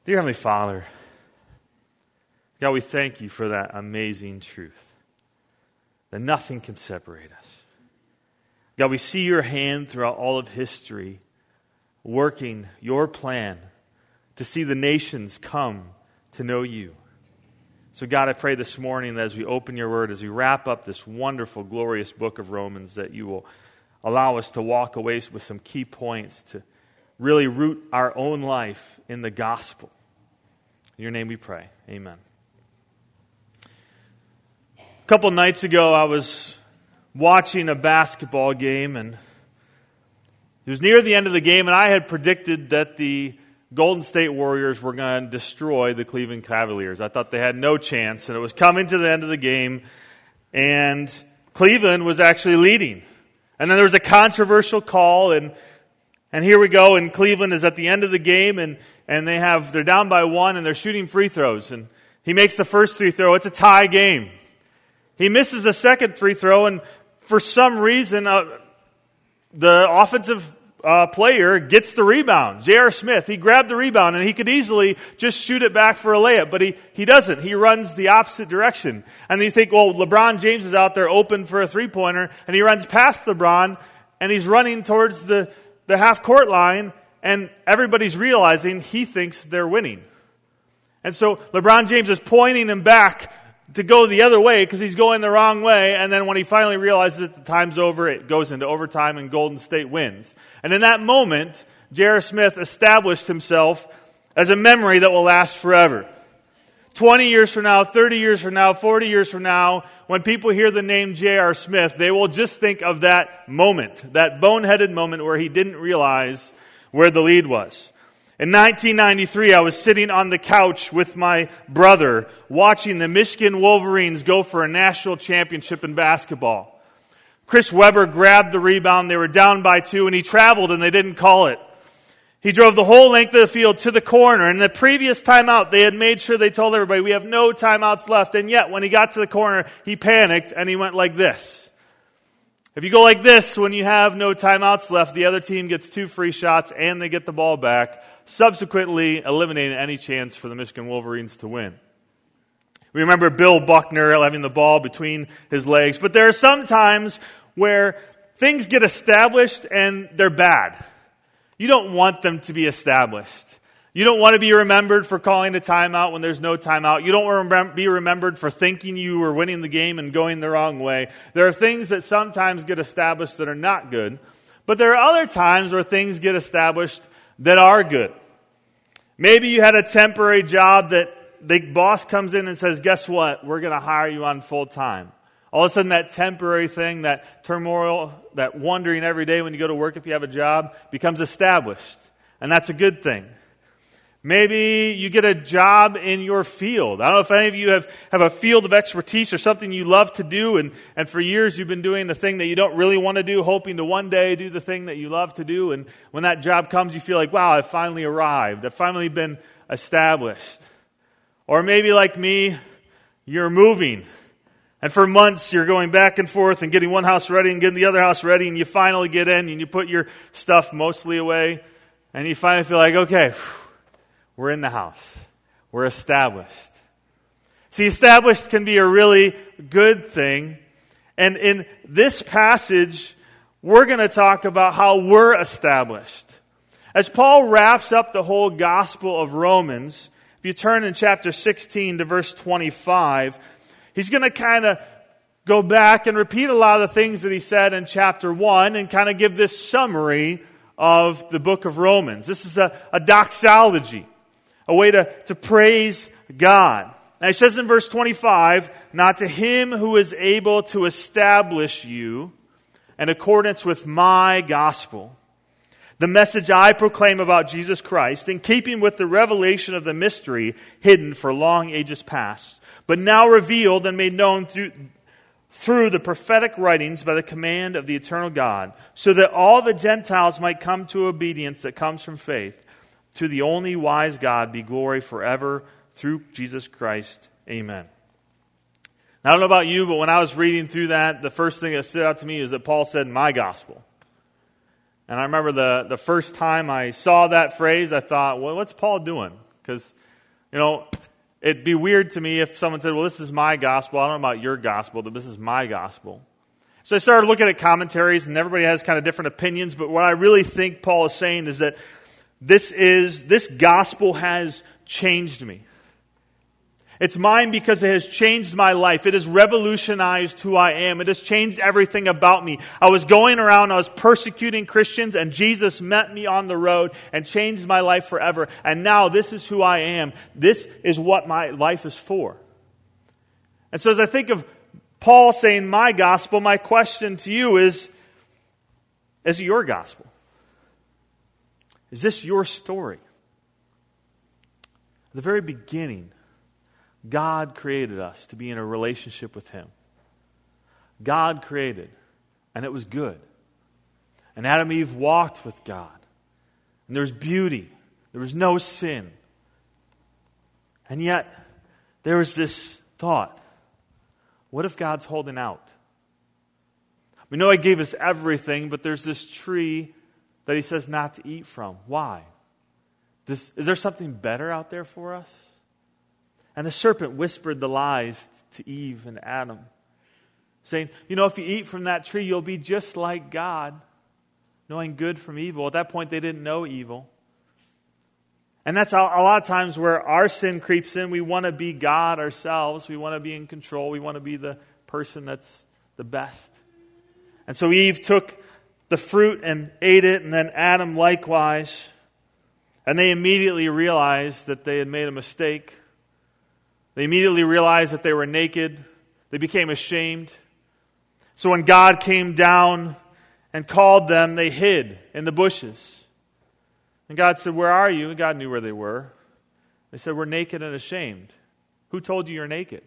Dear Heavenly Father, God, we thank you for that amazing truth, that nothing can separate us. God, we see your hand throughout all of history, working your plan to see the nations come to know you. So God, I pray this morning that as we open your word, as we wrap up this wonderful, glorious book of Romans, that you will allow us to walk away with some key points to really root our own life in the gospel. In your name we pray. Amen. A couple nights ago, I was watching a basketball game, and it was near the end of the game, and I had predicted that the Golden State Warriors were going to destroy the Cleveland Cavaliers. I thought they had no chance, and it was coming to the end of the game, and Cleveland was actually leading. And then there was a controversial call, and here we go, and Cleveland is at the end of the game, and they're down by one, and they're shooting free throws. And he makes the first free throw. It's a tie game. He misses the second free throw, and for some reason, the offensive player gets the rebound. J.R. Smith, he grabbed the rebound, and he could easily just shoot it back for a layup, but he doesn't. He runs the opposite direction. And you think, well, LeBron James is out there open for a three-pointer, and he runs past LeBron, and he's running towards the half-court line, and everybody's realizing he thinks they're winning. And so LeBron James is pointing him back to go the other way because he's going the wrong way, and then when he finally realizes that the time's over, it goes into overtime and Golden State wins. And in that moment, J.R. Smith established himself as a memory that will last forever. 20 years from now, 30 years from now, 40 years from now, when people hear the name J.R. Smith, they will just think of that moment, that boneheaded moment where he didn't realize where the lead was. In 1993, I was sitting on the couch with my brother watching the Michigan Wolverines go for a national championship in basketball. Chris Webber grabbed the rebound. They were down by 2, and he traveled, and they didn't call it. He drove the whole length of the field to the corner. In the previous timeout, they had made sure they told everybody, we have no timeouts left. And yet, when he got to the corner, he panicked, and he went like this. If you go like this when you have no timeouts left, the other team gets 2 free shots, and they get the ball back, subsequently eliminating any chance for the Michigan Wolverines to win. We remember Bill Buckner having the ball between his legs. But there are some times where things get established, and they're bad. You don't want them to be established. You don't want to be remembered for calling a timeout when there's no timeout. You don't want to be remembered for thinking you were winning the game and going the wrong way. There are things that sometimes get established that are not good. But there are other times where things get established that are good. Maybe you had a temporary job that the boss comes in and says, guess what? We're going to hire you on full time. All of a sudden, that temporary thing, that turmoil, that wondering every day when you go to work if you have a job, becomes established. And that's a good thing. Maybe you get a job in your field. I don't know if any of you have a field of expertise or something you love to do, and for years you've been doing the thing that you don't really want to do, hoping to one day do the thing that you love to do, and when that job comes, you feel like, wow, I've finally arrived. I've finally been established. Or maybe like me, you're moving. And for months, you're going back and forth and getting one house ready and getting the other house ready, and you finally get in and you put your stuff mostly away, and you finally feel like, okay, we're in the house. We're established. See, established can be a really good thing. And in this passage, we're going to talk about how we're established. As Paul wraps up the whole gospel of Romans, if you turn in chapter 16 to verse 25, he's going to kind of go back and repeat a lot of the things that he said in chapter 1 and kind of give this summary of the book of Romans. This is a doxology, a way to praise God. Now he says in verse 25, "Not to him who is able to establish you in accordance with my gospel, the message I proclaim about Jesus Christ, in keeping with the revelation of the mystery hidden for long ages past, but now revealed and made known through the prophetic writings by the command of the eternal God, so that all the Gentiles might come to obedience that comes from faith. To the only wise God be glory forever through Jesus Christ. Amen." Now, I don't know about you, but when I was reading through that, the first thing that stood out to me is that Paul said, "my gospel." And I remember the first time I saw that phrase, I thought, well, what's Paul doing? Because, it'd be weird to me if someone said, well, this is my gospel. I don't know about your gospel, but this is my gospel. So I started looking at commentaries, and everybody has kind of different opinions, but what I really think Paul is saying is that this gospel has changed me. It's mine because it has changed my life. It has revolutionized who I am. It has changed everything about me. I was going around, I was persecuting Christians, and Jesus met me on the road and changed my life forever. And now this is who I am. This is what my life is for. And so as I think of Paul saying my gospel, my question to you is it your gospel? Is this your story? At the very beginning, God created us to be in a relationship with Him. God created, and it was good. And Adam and Eve walked with God. And there was beauty. There was no sin. And yet, there was this thought, what if God's holding out? We know He gave us everything, but there's this tree that He says not to eat from. Why? Is there something better out there for us? And the serpent whispered the lies to Eve and Adam, saying, if you eat from that tree, you'll be just like God, knowing good from evil. At that point, they didn't know evil. And that's how, a lot of times where our sin creeps in. We want to be God ourselves. We want to be in control. We want to be the person that's the best. And so Eve took the fruit and ate it, and then Adam likewise. And they immediately realized that they had made a mistake. They immediately realized that they were naked. They became ashamed. So when God came down and called them, they hid in the bushes. And God said, where are you? And God knew where they were. They said, we're naked and ashamed. Who told you you're naked?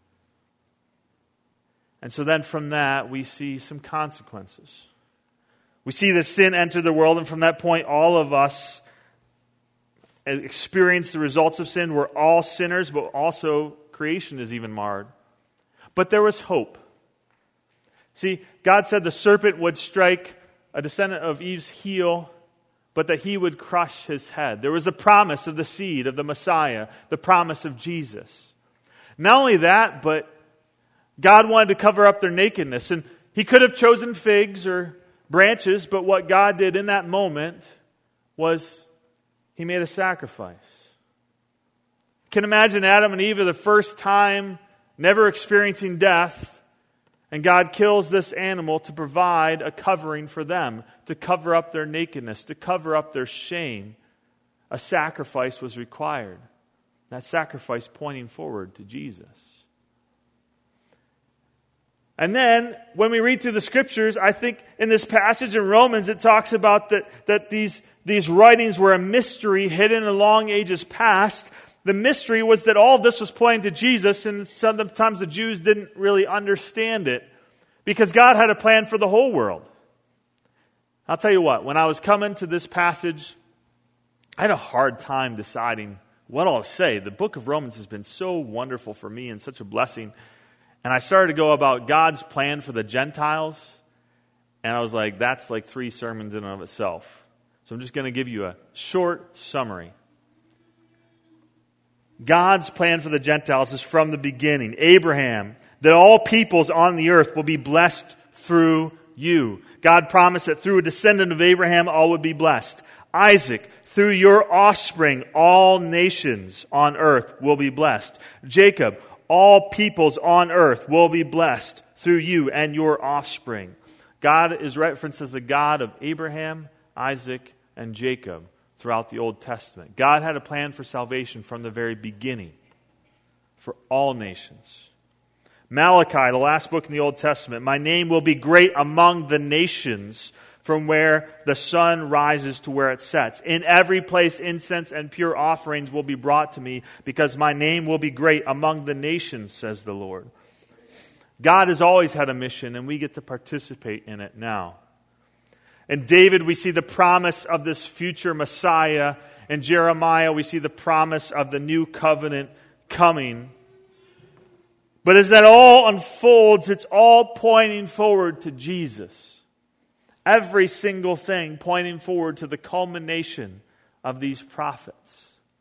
And so then from that, we see some consequences. We see that sin entered the world, and from that point, all of us experience the results of sin. We're all sinners, but also creation is even marred. But there was hope. See, God said the serpent would strike a descendant of Eve's heel, but that he would crush his head. There was a promise of the seed of the Messiah, the promise of Jesus. Not only that, but God wanted to cover up their nakedness. And He could have chosen figs or branches, but what God did in that moment was He made a sacrifice. You can imagine Adam and Eve for the first time never experiencing death, and God kills this animal to provide a covering for them, to cover up their nakedness, to cover up their shame. A sacrifice was required. That sacrifice pointing forward to Jesus. And then, when we read through the Scriptures, I think in this passage in Romans, it talks about that these writings were a mystery hidden in long ages past. The mystery was that all of this was pointing to Jesus, and sometimes the Jews didn't really understand it, because God had a plan for the whole world. I'll tell you what, when I was coming to this passage, I had a hard time deciding what I'll say. The book of Romans has been so wonderful for me and such a blessing. And I started to go about God's plan for the Gentiles, and I was like, that's like 3 sermons in and of itself. So I'm just going to give you a short summary. God's plan for the Gentiles is from the beginning. Abraham, that all peoples on the earth will be blessed through you. God promised that through a descendant of Abraham, all would be blessed. Isaac, through your offspring, all nations on earth will be blessed. Jacob, all peoples on earth will be blessed through you and your offspring. God is referenced as the God of Abraham, Isaac, and Jacob throughout the Old Testament. God had a plan for salvation from the very beginning for all nations. Malachi, the last book in the Old Testament, my name will be great among the nations, from where the sun rises to where it sets. In every place incense and pure offerings will be brought to me, because my name will be great among the nations, says the Lord. God has always had a mission, and we get to participate in it now. In David, we see the promise of this future Messiah. In Jeremiah, we see the promise of the new covenant coming. But as that all unfolds, it's all pointing forward to Jesus. Every single thing pointing forward to the culmination of these prophets.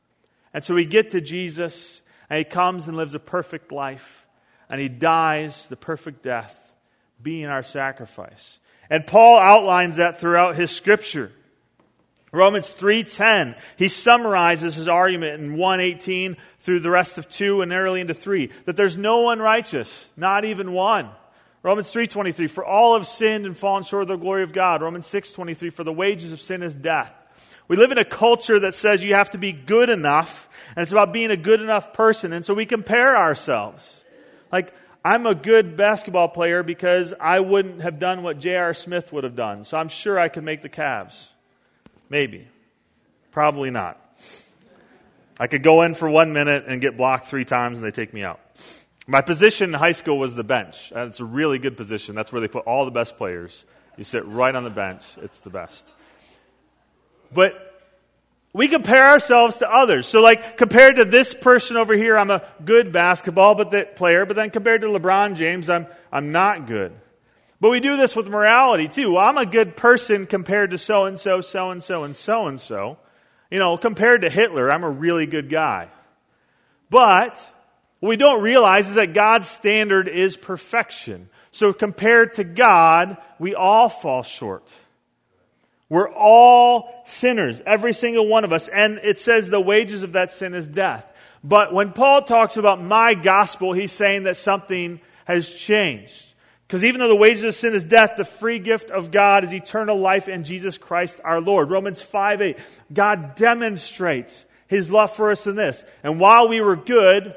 And so we get to Jesus, and He comes and lives a perfect life, and He dies the perfect death, being our sacrifice. And Paul outlines that throughout his Scripture. Romans 3:10, he summarizes his argument in 1:18 through the rest of 2 and early into 3, that there's no one righteous, not even one. Romans 3:23, for all have sinned and fallen short of the glory of God. Romans 6:23, for the wages of sin is death. We live in a culture that says you have to be good enough, and it's about being a good enough person, and so we compare ourselves. Like, I'm a good basketball player because I wouldn't have done what J.R. Smith would have done, so I'm sure I could make the Cavs. Maybe. Probably not. I could go in for 1 minute and get blocked 3 times and they take me out. My position in high school was the bench. And it's a really good position. That's where they put all the best players. You sit right on the bench. It's the best. But we compare ourselves to others. So like compared to this person over here, I'm a good basketball player. But then compared to LeBron James, I'm not good. But we do this with morality too. Well, I'm a good person compared to so-and-so, so-and-so, and so-and-so. You know, compared to Hitler, I'm a really good guy. But what we don't realize is that God's standard is perfection. So compared to God, we all fall short. We're all sinners, every single one of us. And it says the wages of that sin is death. But when Paul talks about my gospel, he's saying that something has changed. Because even though the wages of sin is death, the free gift of God is eternal life in Jesus Christ our Lord. Romans 5:8. God demonstrates His love for us in this. And while we were good,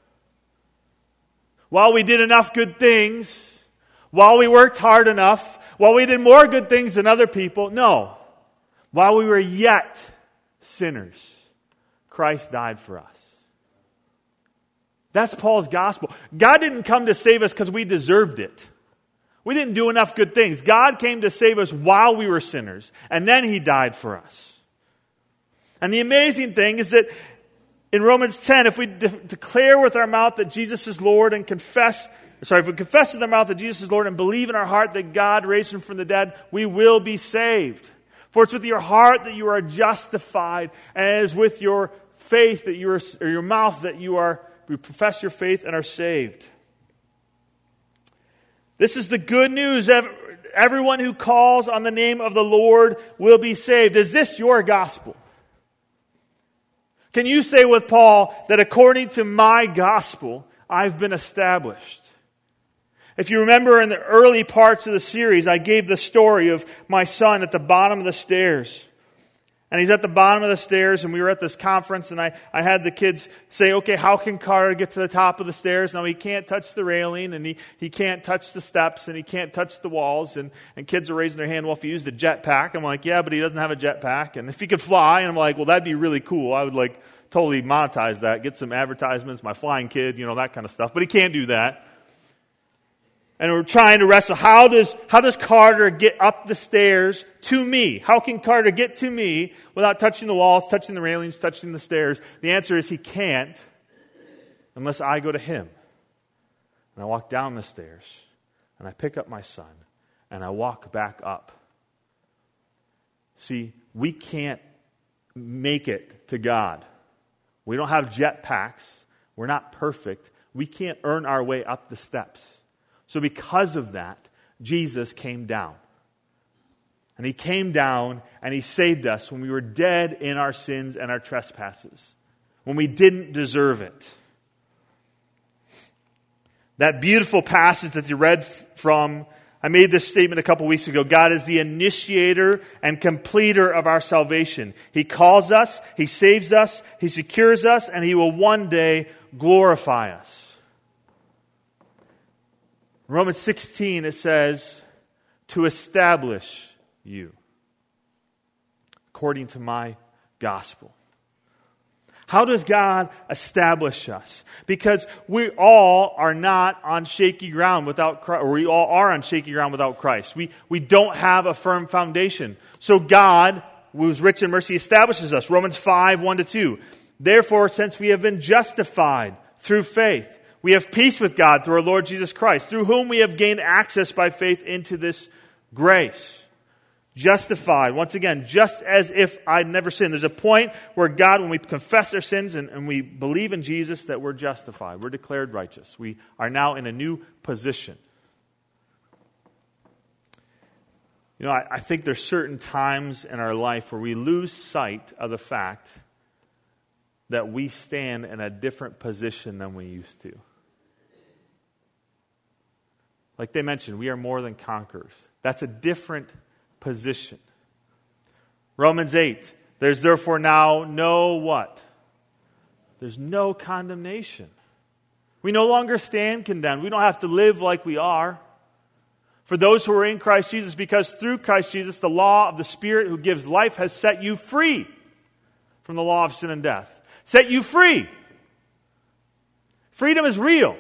while we did enough good things, while we worked hard enough, while we did more good things than other people, no. While we were yet sinners, Christ died for us. That's Paul's gospel. God didn't come to save us because we deserved it. We didn't do enough good things. God came to save us while we were sinners, and then He died for us. And the amazing thing is that in Romans 10, if we declare with our mouth that Jesus is Lord and if we confess with our mouth that Jesus is Lord and believe in our heart that God raised Him from the dead, we will be saved. For it's with your heart that you are justified, and it is with your faith that or your mouth that you profess your faith and are saved. This is the good news. Everyone who calls on the name of the Lord will be saved. Is this your gospel? Can you say with Paul that according to my gospel, I've been established? If you remember in the early parts of the series, I gave the story of my son at the bottom of the stairs. And he's at the bottom of the stairs, and we were at this conference, and I had the kids say, okay, how can Carter get to the top of the stairs? Now, he can't touch the railing, and he can't touch the steps, and he can't touch the walls. And kids are raising their hand, well, if he used a jetpack. I'm like, yeah, but he doesn't have a jetpack. And if he could fly, and I'm like, well, that'd be really cool. I would totally monetize that, get some advertisements, my flying kid, that kind of stuff. But he can't do that. And we're trying to wrestle. How does Carter get up the stairs to me? How can Carter get to me without touching the walls, touching the railings, touching the stairs? The answer is he can't unless I go to him. And I walk down the stairs, and I pick up my son, and I walk back up. See, we can't make it to God. We don't have jetpacks. We're not perfect. We can't earn our way up the steps. So because of that, Jesus came down. And He came down and He saved us when we were dead in our sins and our trespasses, when we didn't deserve it. That beautiful passage that you read from, I made this statement a couple weeks ago. God is the initiator and completer of our salvation. He calls us, He saves us, He secures us, and He will one day glorify us. Romans 16, it says, to establish you according to my gospel. How does God establish us? Because we all are not on shaky ground without Christ, or we all are on shaky ground without Christ. We don't have a firm foundation. So God, who is rich in mercy, establishes us. Romans 5, 1-2. Therefore, since we have been justified through faith, we have peace with God through our Lord Jesus Christ, through whom we have gained access by faith into this grace. Justified, once again, just as if I'd never sinned. There's a point where God, when we confess our sins and we believe in Jesus, that we're justified. We're declared righteous. We are now in a new position. You know, I think there's certain times in our life where we lose sight of the fact that we stand in a different position than we used to. Like they mentioned, we are more than conquerors. That's a different position. Romans 8, there's therefore now no what? There's no condemnation. We no longer stand condemned. We don't have to live like we are. For those who are in Christ Jesus, because through Christ Jesus, the law of the Spirit who gives life has set you free from the law of sin and death. Set you free. Freedom is real.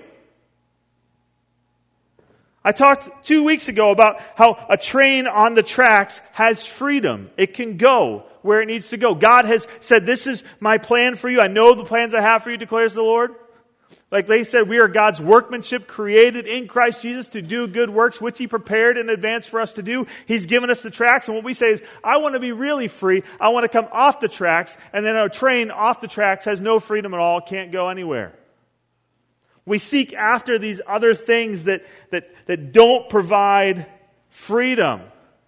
I talked 2 weeks ago about how a train on the tracks has freedom. It can go where it needs to go. God has said, this is my plan for you. I know the plans I have for you, declares the Lord. Like they said, we are God's workmanship created in Christ Jesus to do good works, which He prepared in advance for us to do. He's given us the tracks. And what we say is, I want to be really free. I want to come off the tracks. And then a train off the tracks has no freedom at all, can't go anywhere. We seek after these other things that don't provide freedom.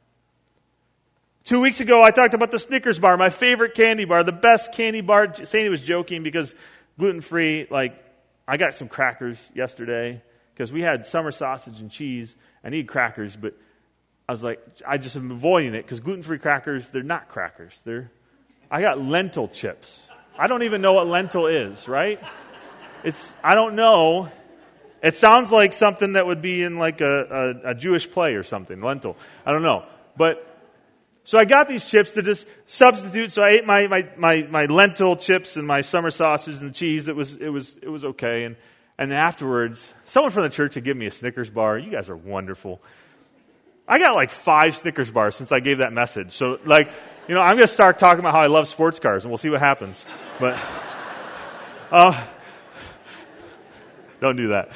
2 weeks ago, I talked about the Snickers bar, my favorite candy bar, the best candy bar. Sandy was joking because gluten-free, I got some crackers yesterday because we had summer sausage and cheese. I need crackers, but I was like, I just am avoiding it because gluten-free crackers, they're not crackers. I got lentil chips. I don't even know what lentil is, right? I don't know. It sounds like something that would be in like a Jewish play or something, lentil. I don't know. So I got these chips to just substitute. So I ate my lentil chips and my summer sausage and cheese. It was okay. And then afterwards, someone from the church had given me a Snickers bar. You guys are wonderful. I got like 5 Snickers bars since I gave that message. So I'm going to start talking about how I love sports cars and we'll see what happens. But don't do that.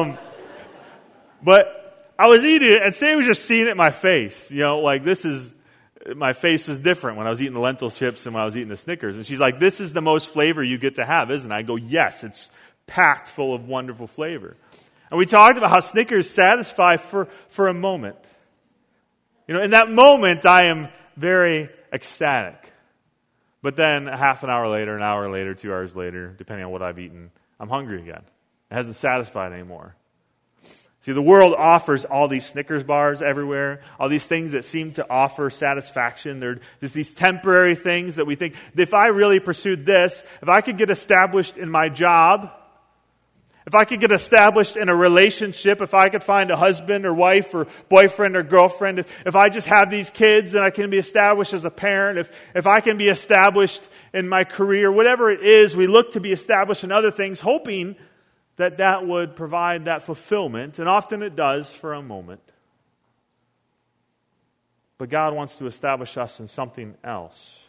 But I was eating it, and Sam was just seeing it in my face. My face was different when I was eating the lentil chips and when I was eating the Snickers. And she's like, this is the most flavor you get to have, isn't it? I go, yes, it's packed full of wonderful flavor. And we talked about how Snickers satisfy for a moment. In that moment, I am very ecstatic. But then a half an hour later, an hour later, 2 hours later, depending on what I've eaten, I'm hungry again. It hasn't satisfied anymore. See, the world offers all these Snickers bars everywhere, all these things that seem to offer satisfaction. They're just these temporary things that we think, if I really pursued this, if I could get established in my job, if I could get established in a relationship, if I could find a husband or wife or boyfriend or girlfriend, if I just have these kids and I can be established as a parent, if I can be established in my career, whatever it is, we look to be established in other things, hoping that would provide that fulfillment, and often it does for a moment. But God wants to establish us in something else.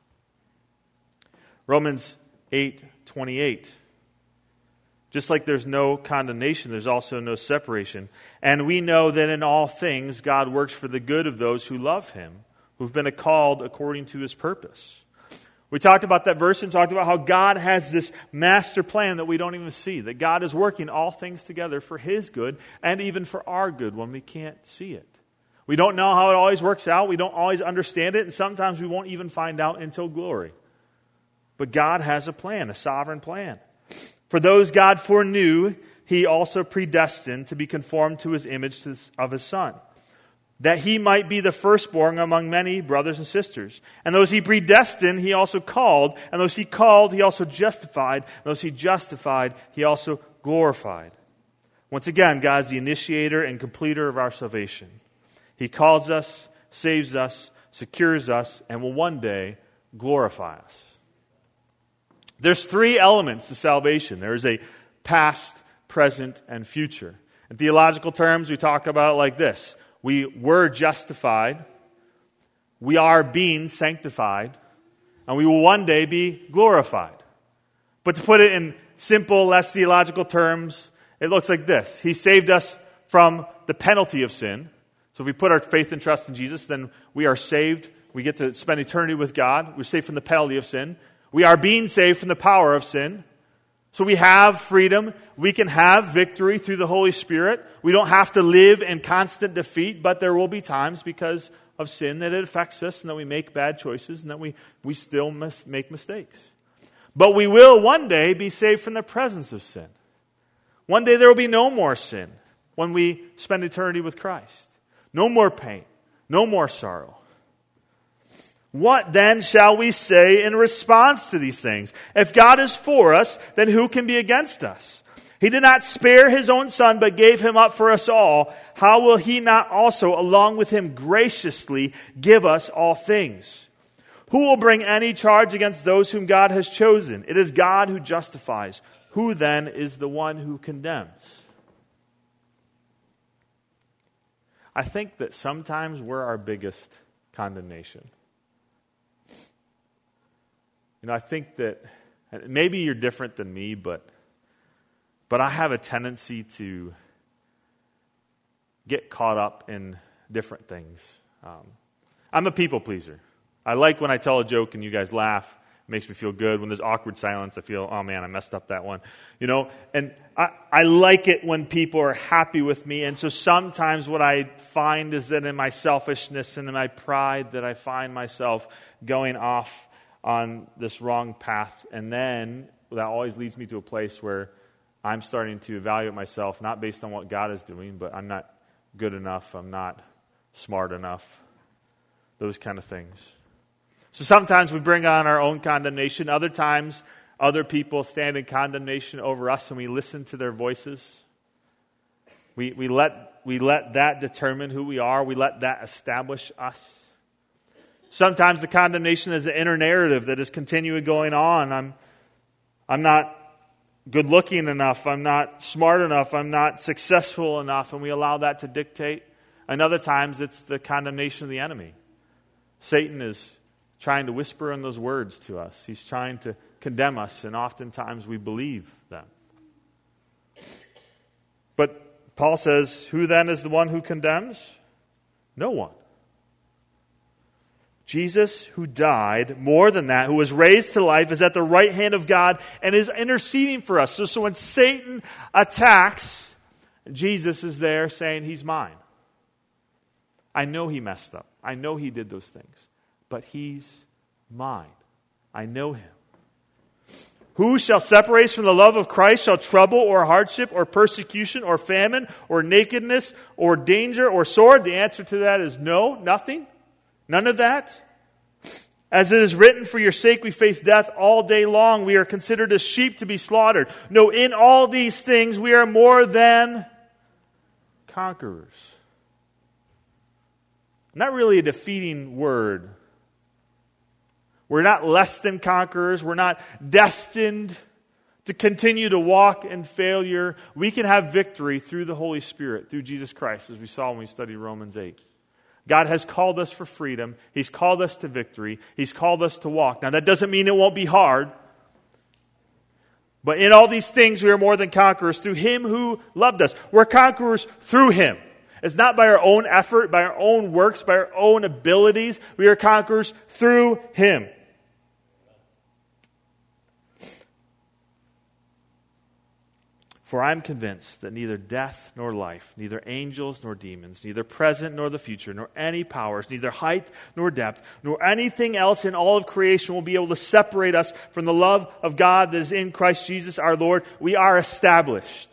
Romans 8:28. Just like there's no condemnation, there's also no separation. And we know that in all things God works for the good of those who love Him, who've been called according to His purpose. We talked about that verse and talked about how God has this master plan that we don't even see, that God is working all things together for His good and even for our good when we can't see it. We don't know how it always works out. We don't always understand it, and sometimes we won't even find out until glory. But God has a plan, a sovereign plan. For those God foreknew, He also predestined to be conformed to His image of His Son, that He might be the firstborn among many brothers and sisters. And those He predestined, He also called. And those He called, He also justified. And those He justified, He also glorified. Once again, God is the initiator and completer of our salvation. He calls us, saves us, secures us, and will one day glorify us. There's 3 elements to salvation. There is a past, present, and future. In theological terms, we talk about it like this. We were justified, we are being sanctified, and we will one day be glorified. But to put it in simple, less theological terms, it looks like this. He saved us from the penalty of sin. So if we put our faith and trust in Jesus, then we are saved. We get to spend eternity with God. We're saved from the penalty of sin. We are being saved from the power of sin. So we have freedom. We can have victory through the Holy Spirit. We don't have to live in constant defeat, but there will be times because of sin that it affects us and that we make bad choices and that we still must make mistakes. But we will one day be saved from the presence of sin. One day there will be no more sin when we spend eternity with Christ. No more pain. No more sorrow. What then shall we say in response to these things? If God is for us, then who can be against us? He did not spare his own Son, but gave him up for us all. How will he not also, along with him, graciously give us all things? Who will bring any charge against those whom God has chosen? It is God who justifies. Who then is the one who condemns? I think that sometimes we're our biggest condemnation. I think that maybe you're different than me, but I have a tendency to get caught up in different things. I'm a people pleaser. I like when I tell a joke and you guys laugh. It makes me feel good. When there's awkward silence, I feel, oh man, I messed up that one. And I like it when people are happy with me. And so sometimes what I find is that in my selfishness and in my pride that I find myself going off on this wrong path. And then that always leads me to a place where I'm starting to evaluate myself, not based on what God is doing, but I'm not good enough, I'm not smart enough, those kind of things. So sometimes we bring on our own condemnation. Other times, other people stand in condemnation over us and we listen to their voices. We let that determine who we are. We let that establish us. Sometimes the condemnation is an inner narrative that is continually going on. I'm not good looking enough. I'm not smart enough. I'm not successful enough. And we allow that to dictate. And other times it's the condemnation of the enemy. Satan is trying to whisper in those words to us. He's trying to condemn us, and oftentimes we believe them. But Paul says, who then is the one who condemns? No one. Jesus, who died, more than that, who was raised to life, is at the right hand of God and is interceding for us. So when Satan attacks, Jesus is there saying, he's mine. I know he messed up. I know he did those things. But he's mine. I know him. Who shall separate us from the love of Christ? Shall trouble or hardship or persecution or famine or nakedness or danger or sword? The answer to that is no, nothing. None of that. As it is written, for your sake we face death all day long. We are considered as sheep to be slaughtered. No, in all these things we are more than conquerors. Not really a defeating word. We're not less than conquerors. We're not destined to continue to walk in failure. We can have victory through the Holy Spirit, through Jesus Christ, as we saw when we studied Romans 8. God has called us for freedom. He's called us to victory. He's called us to walk. Now, that doesn't mean it won't be hard. But in all these things, we are more than conquerors through Him who loved us. We're conquerors through Him. It's not by our own effort, by our own works, by our own abilities. We are conquerors through Him. For I am convinced that neither death nor life, neither angels nor demons, neither present nor the future, nor any powers, neither height nor depth, nor anything else in all of creation will be able to separate us from the love of God that is in Christ Jesus our Lord. We are established.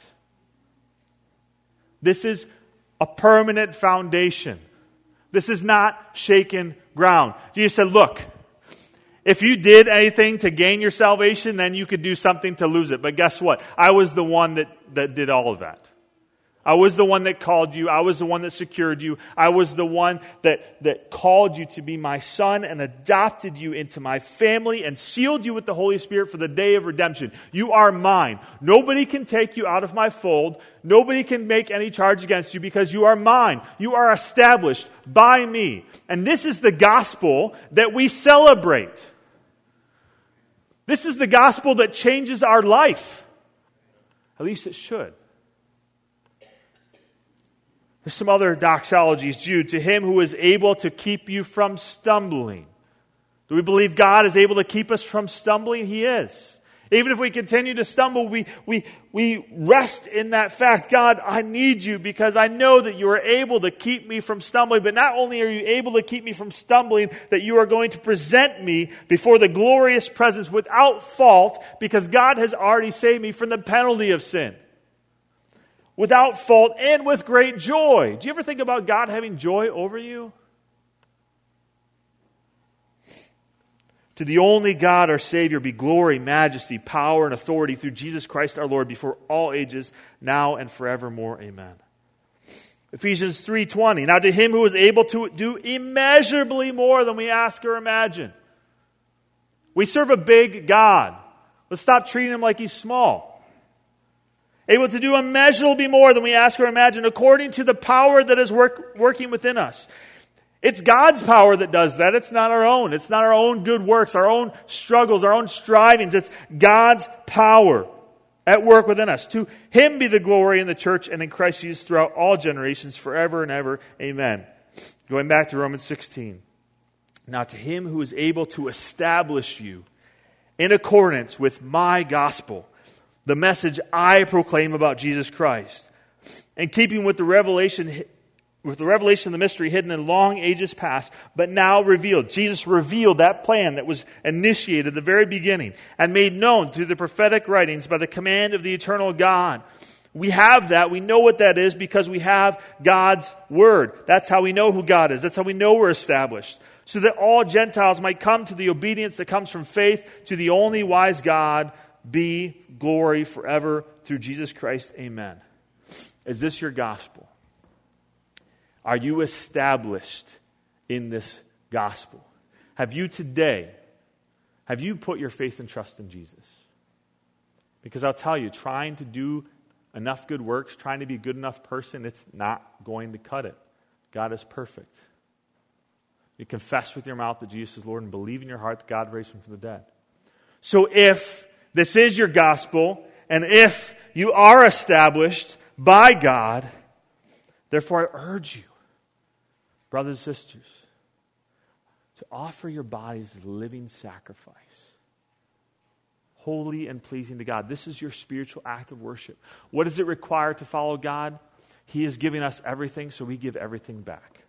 This is a permanent foundation. This is not shaken ground. Jesus said, look, if you did anything to gain your salvation, then you could do something to lose it. But guess what? I was the one that did all of that. I was the one that called you. I was the one that secured you. I was the one that called you to be my son and adopted you into my family and sealed you with the Holy Spirit for the day of redemption. You are mine. Nobody can take you out of my fold. Nobody can make any charge against you because you are mine. You are established by me. And this is the gospel that we celebrate. This is the gospel that changes our life. At least it should. There's some other doxologies. Jude, to him who is able to keep you from stumbling. Do we believe God is able to keep us from stumbling? He is. Even if we continue to stumble, we rest in that fact. God, I need you because I know that you are able to keep me from stumbling. But not only are you able to keep me from stumbling, that you are going to present me before the glorious presence without fault, because God has already saved me from the penalty of sin. Without fault and with great joy. Do you ever think about God having joy over you? To the only God, our Savior, be glory, majesty, power, and authority through Jesus Christ our Lord before all ages, now and forevermore. Amen. Ephesians 3:20. Now to him who is able to do immeasurably more than we ask or imagine. We serve a big God. Let's stop treating him like he's small. Able to do immeasurably more than we ask or imagine, according to the power that is working within us. It's God's power that does that. It's not our own. It's not our own good works, our own struggles, our own strivings. It's God's power at work within us. To him be the glory in the church and in Christ Jesus throughout all generations, forever and ever. Amen. Going back to Romans 16. Now to him who is able to establish you in accordance with my gospel, the message I proclaim about Jesus Christ, in keeping with the revelation of the mystery hidden in long ages past, but now revealed. Jesus revealed that plan that was initiated at the very beginning and made known through the prophetic writings by the command of the eternal God. We have that. We know what that is because we have God's Word. That's how we know who God is. That's how we know we're established. So that all Gentiles might come to the obedience that comes from faith to the only wise God, be glory forever through Jesus Christ. Amen. Is this your gospel? Are you established in this gospel? Have you put your faith and trust in Jesus? Because I'll tell you, trying to do enough good works, trying to be a good enough person, it's not going to cut it. God is perfect. You confess with your mouth that Jesus is Lord and believe in your heart that God raised him from the dead. So if this is your gospel, and if you are established by God, therefore I urge you, brothers and sisters, to offer your bodies as a living sacrifice, holy and pleasing to God. This is your spiritual act of worship. What does it require to follow God? He is giving us everything, so we give everything back.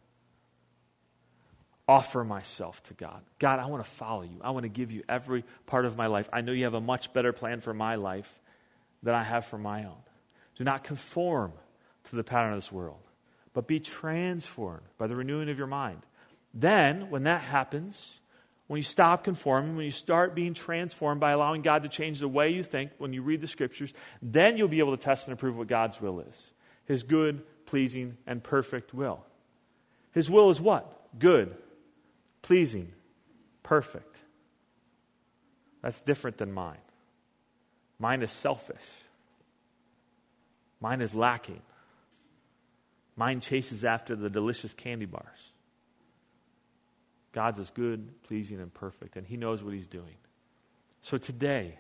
Offer myself to God. God, I want to follow you. I want to give you every part of my life. I know you have a much better plan for my life than I have for my own. Do not conform to the pattern of this world, but be transformed by the renewing of your mind. Then, when that happens, when you stop conforming, when you start being transformed by allowing God to change the way you think when you read the Scriptures, then you'll be able to test and approve what God's will is. His good, pleasing, and perfect will. His will is what? Good, pleasing, perfect. That's different than mine. Mine is selfish. Mine is lacking. Mine chases after the delicious candy bars. God's is good, pleasing, and perfect, and he knows what he's doing. So today,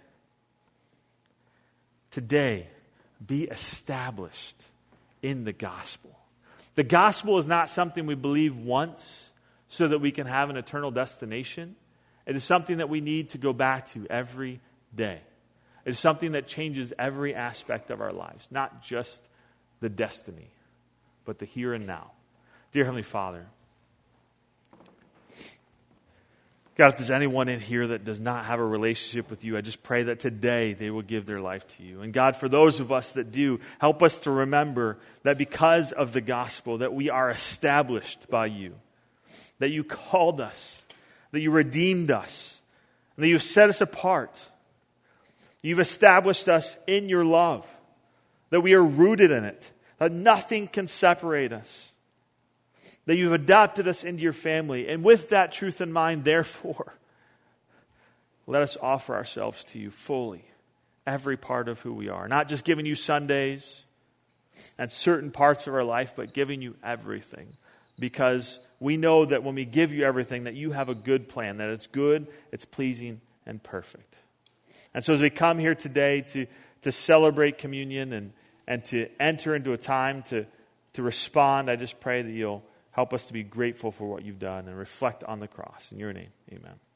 be established in the gospel. The gospel is not something we believe once so that we can have an eternal destination. It is something that we need to go back to every day. It is something that changes every aspect of our lives, not just the destiny, but the here and now. Dear Heavenly Father, God, if there's anyone in here that does not have a relationship with you, I just pray that today they will give their life to you. And God, for those of us that do, help us to remember that because of the gospel, that we are established by you, that you called us, that you redeemed us, and that you've set us apart. You've established us in your love, that we are rooted in it, that nothing can separate us, that you've adopted us into your family. And with that truth in mind, therefore, let us offer ourselves to you fully, every part of who we are. Not just giving you Sundays and certain parts of our life, but giving you everything. Because we know that when we give you everything, that you have a good plan, that it's good, it's pleasing, and perfect. And so as we come here today to celebrate communion and to enter into a time to to respond, I just pray that you'll help us to be grateful for what you've done and reflect on the cross. In your name, amen.